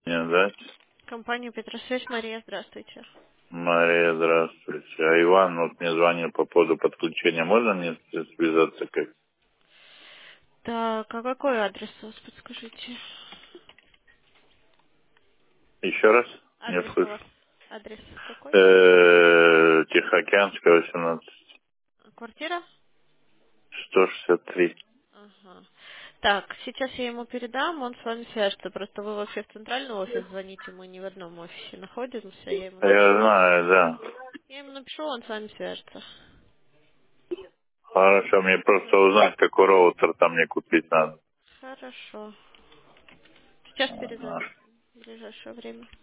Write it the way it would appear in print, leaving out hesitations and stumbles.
Меня, да? Компания Петросвязь, Мария, здравствуйте. Мария, здравствуйте. А Иван вот мне звонил по поводу подключения. Можно мне связаться как? Так, а какой адрес у вас, подскажите? Еще раз? Не Адрес у слышу. вас, адрес какой? Тихоокеанская, 18. Квартира? 163. Ага. Так, сейчас я ему передам, он с вами свяжется. Просто вы вообще в центральный офис звоните, мы не в одном офисе находимся. Я ему Я напишу. знаю, да. Я ему напишу, он с вами свяжется. Хорошо, мне просто узнать, какой роутер там мне купить надо. Хорошо. Сейчас Ага. перезвоню в ближайшее время.